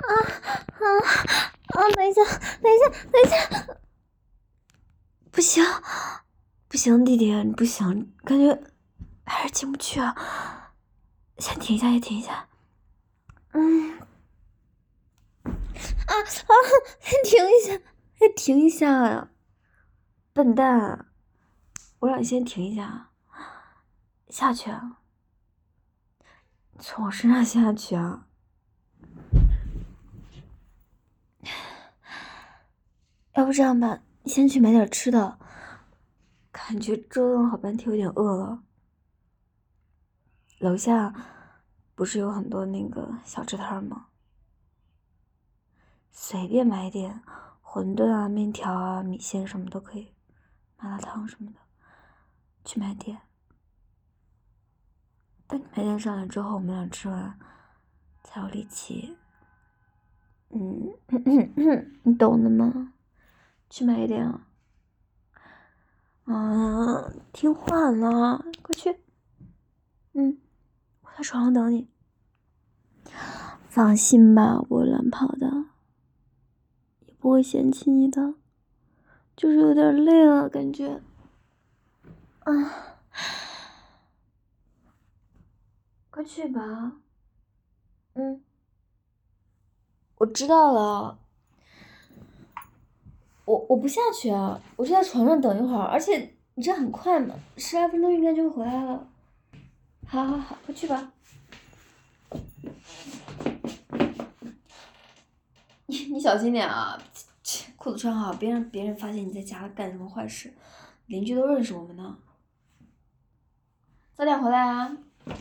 等一下，不行，弟弟，你不行，感觉还是进不去啊。先停一下，停一下。停一下呀！笨蛋，我让你先停一下，下去啊！从我身上下去啊！要不这样吧，你先去买点吃的，感觉折腾好半天，有点饿了。楼下不是有很多那个小吃摊吗？随便买一点，馄饨啊、面条啊、米线什么都可以，麻辣烫什么的，去买点。等你买点上来之后，我们俩吃完才有力气。你懂的吗？去买一点啊。听话了，快去。我在床上等你。放心吧，不会乱跑的，也不会嫌弃你的，就是有点累了，感觉。快去吧。我知道了。我不下去啊，我就在床上等一会儿，而且你这很快嘛，12分钟应该就回来了。好，快去吧。你小心点啊，裤子穿好，别让别人发现你在家干什么坏事，邻居都认识我们呢。早点回来啊。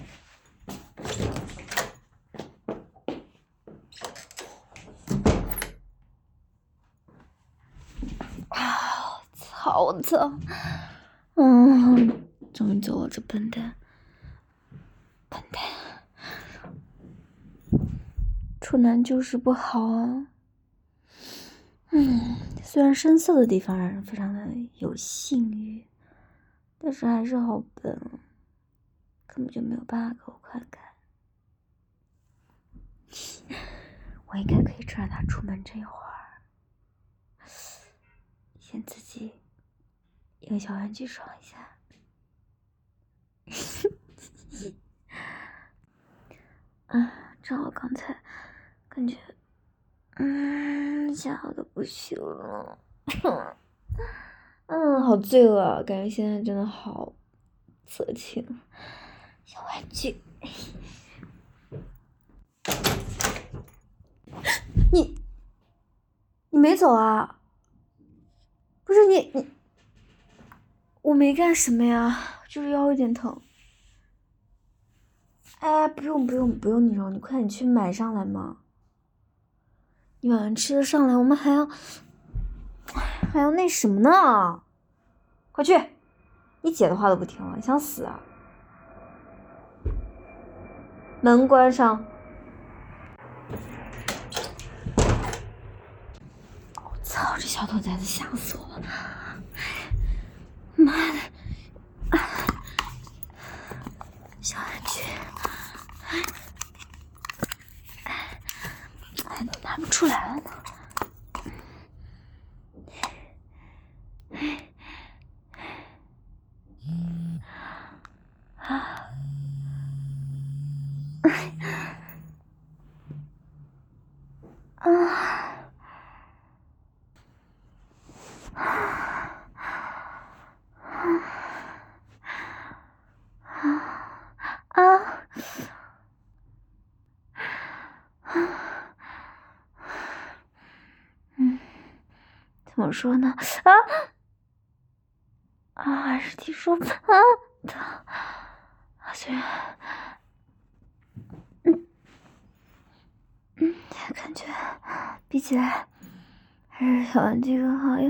好的。终于走了，这笨蛋。处男就是不好啊。虽然深色的地方让人非常的有性欲，但是还是好笨，根本就没有办法给我快感。我应该可以趁着他出门这会儿，先自己用小玩具爽一下。正好刚才感觉，吓得不行了。好罪恶啊，感觉现在真的好色情。小玩具，你没走啊？不是你，我没干什么呀，就是腰有点疼。哎，不用你揉，你快点去买上来嘛。你买完吃的上来，我们还要那什么呢？快去！你姐的话都不听了，想死啊！门关上。我操，这小兔崽子吓死我了！妈的！小玩具，拿不出来了呢。怎么说呢？还是挺舒服疼。虽然，感觉比起来还是小玩具更好用。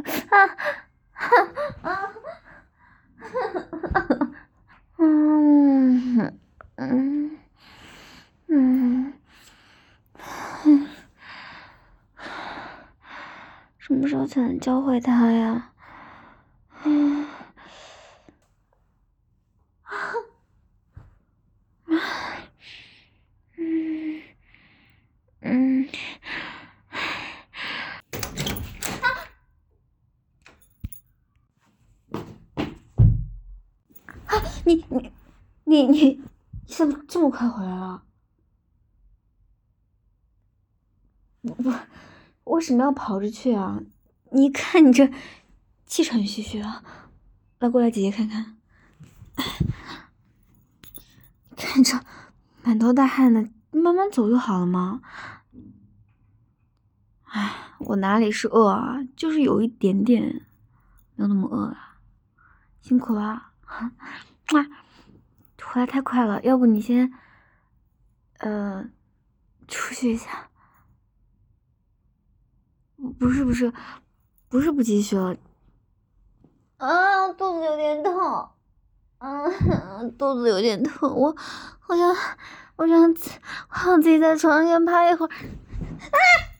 什么时候才能教会他呀？ 你怎么这么快回来了？不，为什么要跑着去啊？你看你这气喘吁吁的，来过来，姐姐看看。看着满头大汗的，慢慢走就好了吗？哎，我哪里是饿啊，就是有一点点，没有那么饿啊。辛苦了，哇，回来太快了，要不你先，出去一下。不是不继续了。啊，肚子有点痛。肚子有点疼，我想自己在床上先趴一会儿。啊，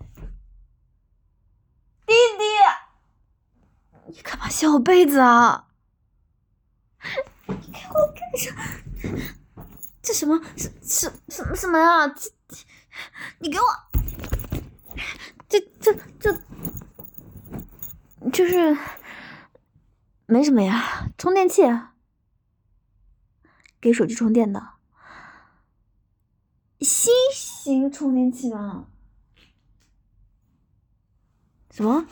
弟弟，你干嘛掀我被子啊？你给我干啥？这什么？什么呀？你给我，就是没什么呀，充电器，给手机充电的新型充电器吗？什么？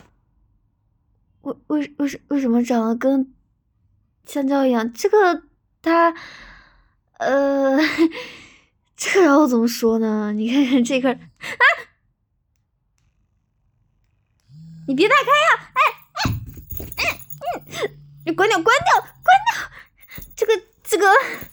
为什么长得跟香蕉一样？这个它，这个让我怎么说呢？你看看这个啊！你别打开呀！你关掉！这个，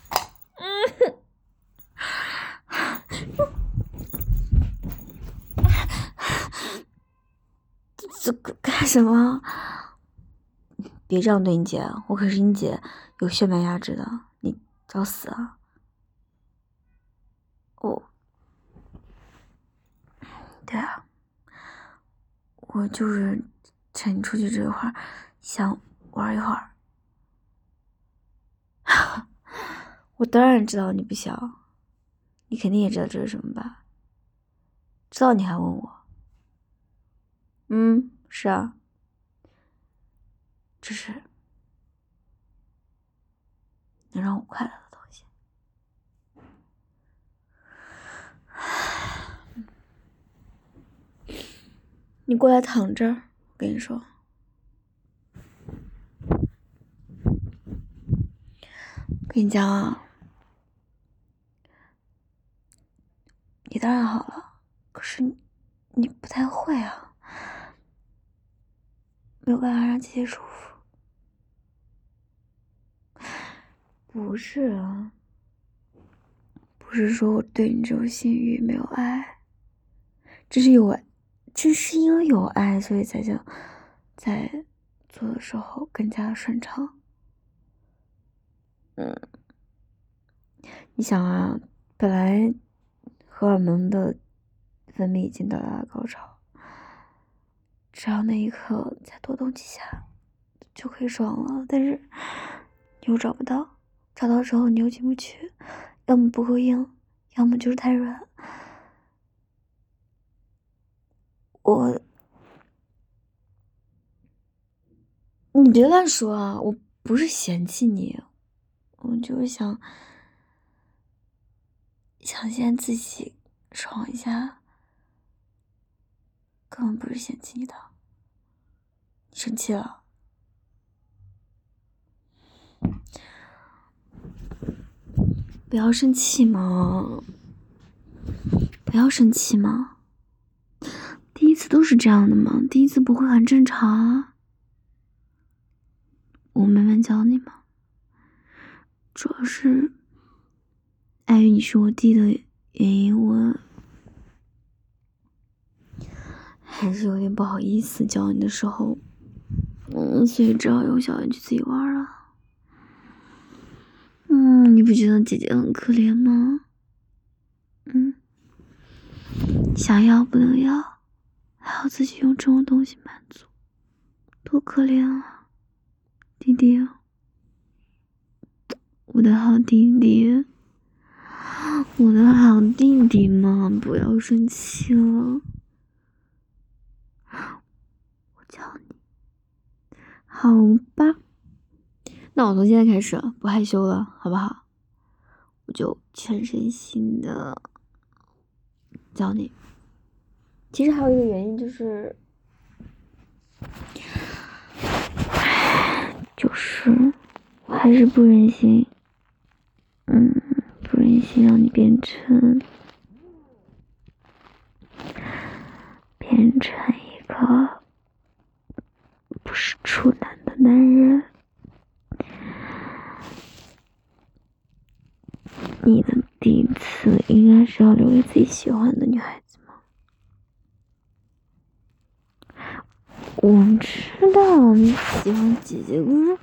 这个干什么？别这样对你姐，我可是你姐，有血脉压制的，你找死啊！对啊，我就是趁你出去这会儿，想玩一会儿。我当然知道你不想，你肯定也知道这是什么吧？知道你还问我？是啊，这是能让我快乐的东西。你过来躺这儿，我跟你说。跟你讲啊，你当然好了，可是你不太会啊，没有办法让姐姐舒服。不是啊，不是说我对你只有性欲没有爱，正是因为有爱，所以才想在做的时候更加的顺畅。你想啊，本来荷尔蒙的分泌已经到达了高潮，只要那一刻再多动几下就可以爽了，但是你又找不到，找到之后你又进不去，要么不够硬，要么就是太软。你别乱说啊，我不是嫌弃你，我就是想先自己爽一下，根本不是嫌弃你的。你生气了？不要生气嘛，不要生气嘛。第一次都是这样的嘛，第一次不会很正常啊。我慢慢教你嘛。主要是碍于你是我弟的原因，我还是有点不好意思教你的时候，所以只好用小玩具自己玩了。你不觉得姐姐很可怜吗？想要不能要，还要自己用这种东西满足，多可怜啊，弟弟，我的好弟弟，我的好弟弟嘛，不要生气了，我教你，好吧， 那我从现在开始不害羞了，好不好？我就全身心的教你。其实还有一个原因就是，我还是不忍心，不忍心让你变成一个不是处男的男人。你的第一次应该是要留给自己喜欢的女孩子吗？我知道你喜欢姐姐，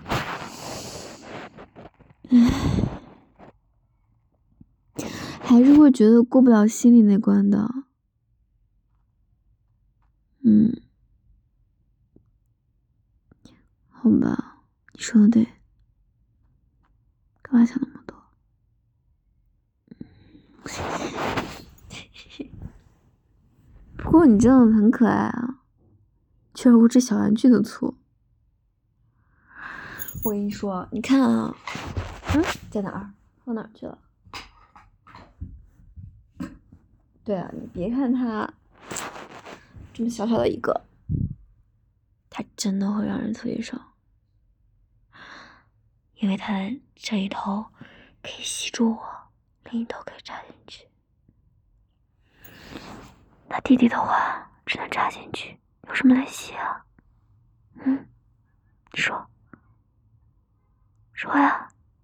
还是会觉得过不了心里那关的。好吧，你说的对，干嘛想那么多？不过你真的很可爱啊，却不吃小玩具的醋。我跟你说，你看啊，在哪儿？放哪儿去了？对啊，你别看它这么小小的一个，它真的会让人特别爽，因为它这一头可以吸住我，另一头可以插进去。他弟弟的话只能插进去，有什么来吸啊？说呀，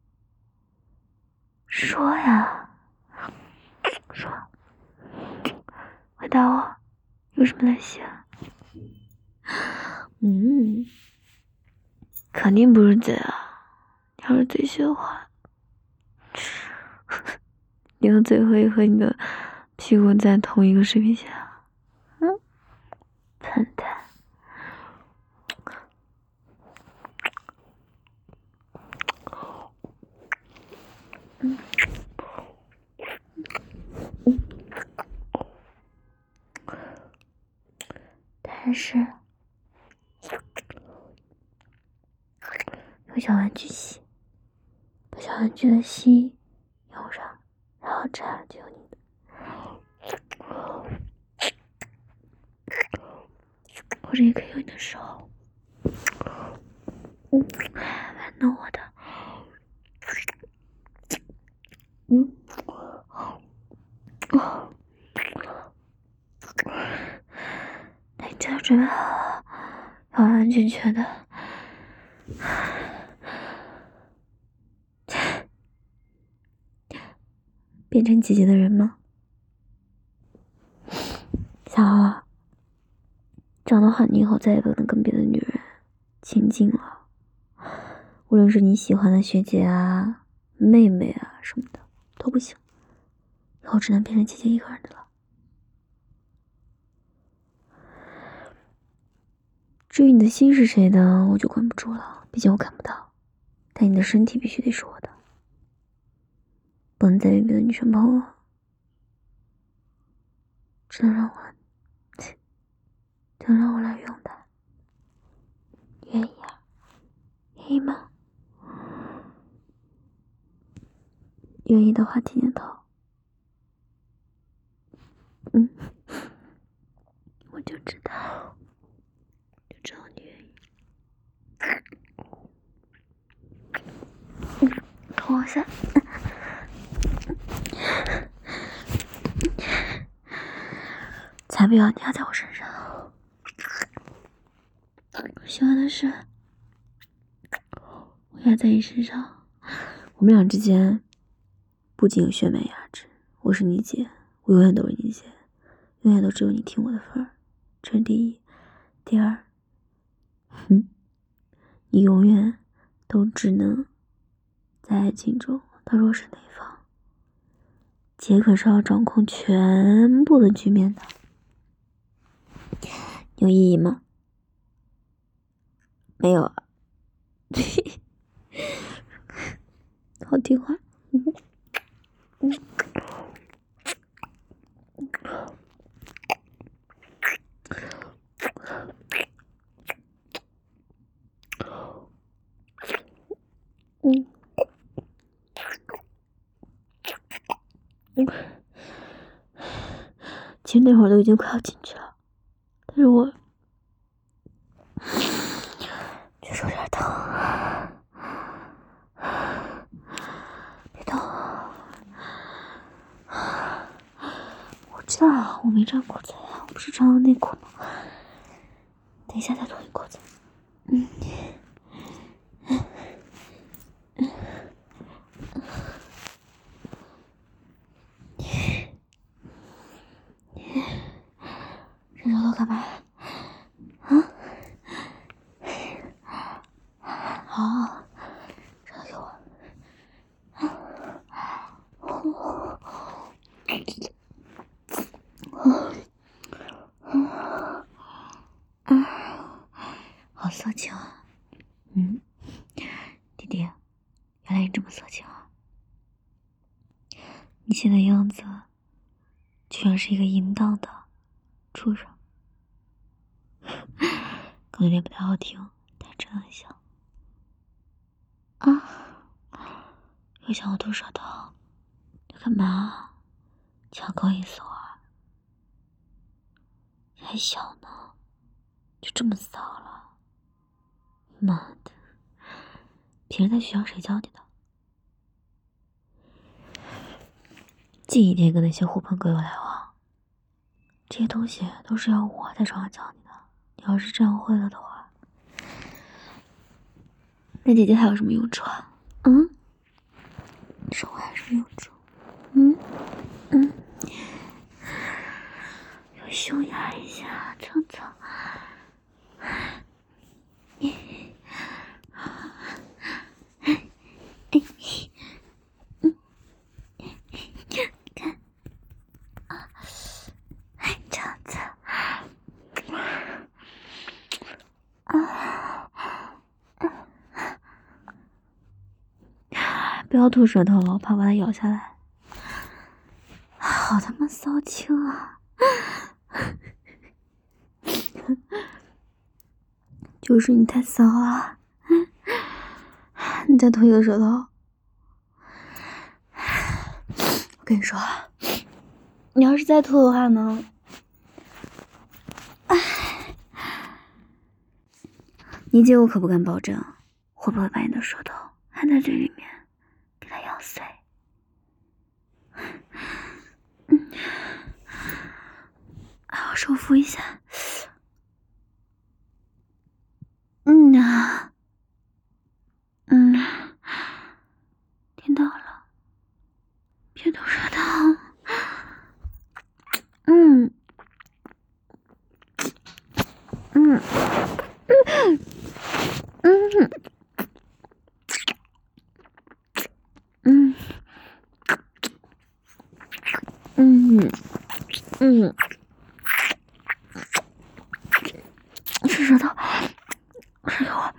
说，回答我，有什么来吸啊？肯定不是嘴啊！要是嘴吸的话，你的嘴会和你的屁股在同一个水平下。笨蛋。但是用小玩具吸，把小玩具的吸用上，然后这样就有你的。或者也可以用你的手，玩弄我的。那你真的准备好了，完完全全的变成姐姐的人吗？想好了，这样的话你以后再也不能跟别的女人亲近了，无论是你喜欢的学姐啊、妹妹啊什么的都不行，以后只能变成姐姐一个人的了。至于你的心是谁的，我就管不住了，毕竟我看不到。但你的身体必须得是我的，不能再被别的女生碰了，只能让我来用它。愿意啊？愿意吗？愿意的话点点头。我就知道你愿意。拖我下。才不要，你要在我身上。我喜欢的是我压在你身上，我们俩之间不仅有血脉压制，我是你姐，我永远都是你姐，永远都只有你听我的份儿，这是第一。第二，你永远都只能在爱情中的弱势那一方，姐可是要掌控全部的局面的，有意义吗？没有啊。好听话。 其实那会儿都已经快要进去了，但是我就是有点疼。别动。我知道我没穿裤子呀，我不是穿了内裤吗？等一下再脱你裤子。伸手头干嘛？好，这个给我。好色情啊！弟弟，原来你这么色情啊！你现在样子就像是一个淫荡的畜生，可能有点不太好听，但真的很像啊！又想我吐舌头，你干嘛？抢狗隐私啊？你还小呢，就这么骚了？妈的！平时在学校谁教你的？近一点跟那些狐朋狗友来往，这些东西都是要我在床上教你的。你要是这样会了的话，那姐姐还有什么用处啊？说我还有什么用处？有胸压一下，蹭蹭。看，这样子。不要吐舌头，怕把它咬下来。好他妈骚情啊！就是你太骚了。你再吐一个舌头。我跟你说，你要是再吐的话呢，你姐我可不敢保证会不会把你的舌头含在嘴里面给它咬碎。好，手扶一下。听到了，别吐舌头。是舌头，是给我。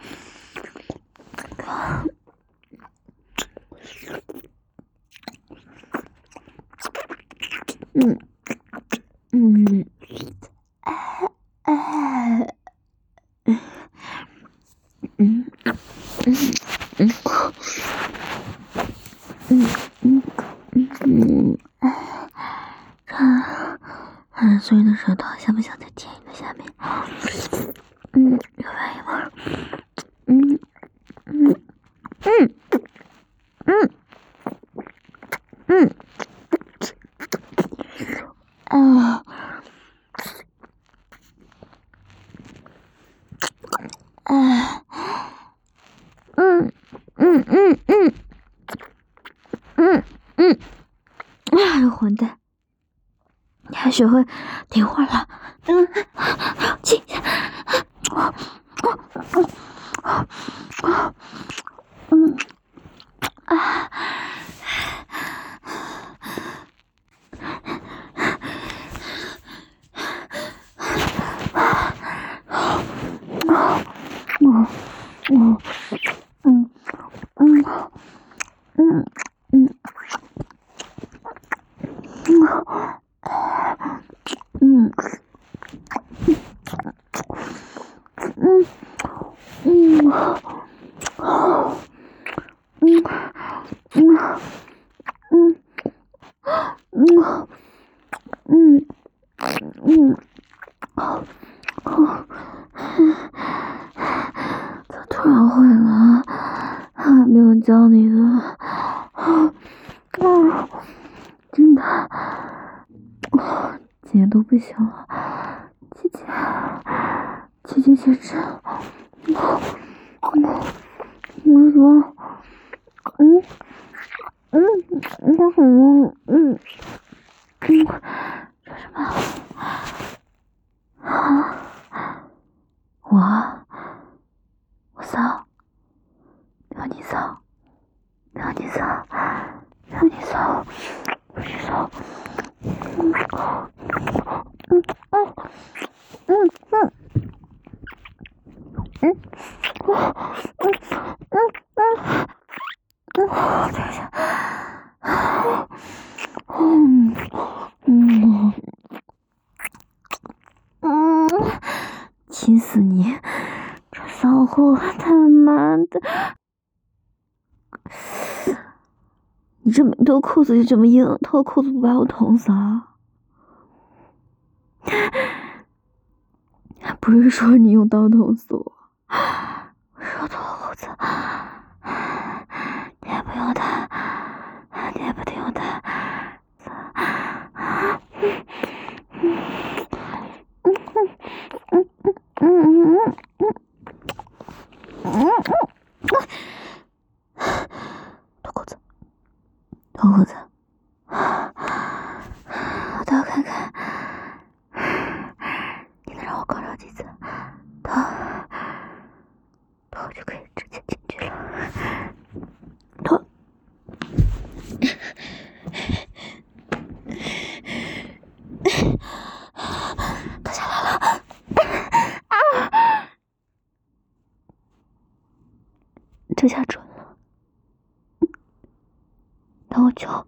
所以你的舌头想不想再舔一个下面？有反应吗？这混蛋，你还学会听话了？亲一下。 咋突然会了？还没有教你的，真的，姐都不行了，姐简直，我说，干什么？说什么？我骚，让你骚，让你骚，让你骚，我去骚，气死你！这骚货他妈的！你这没脱裤子就这么硬，脱裤子不把我捅死啊？不是说你用刀捅死我，我说脱裤子，你还不用它，你还不得用它？脱裤子，脱裤子，我倒看看，你能让我高潮几次？脱就可以直接进去了。脱，脱下来了。这下准了。那我就。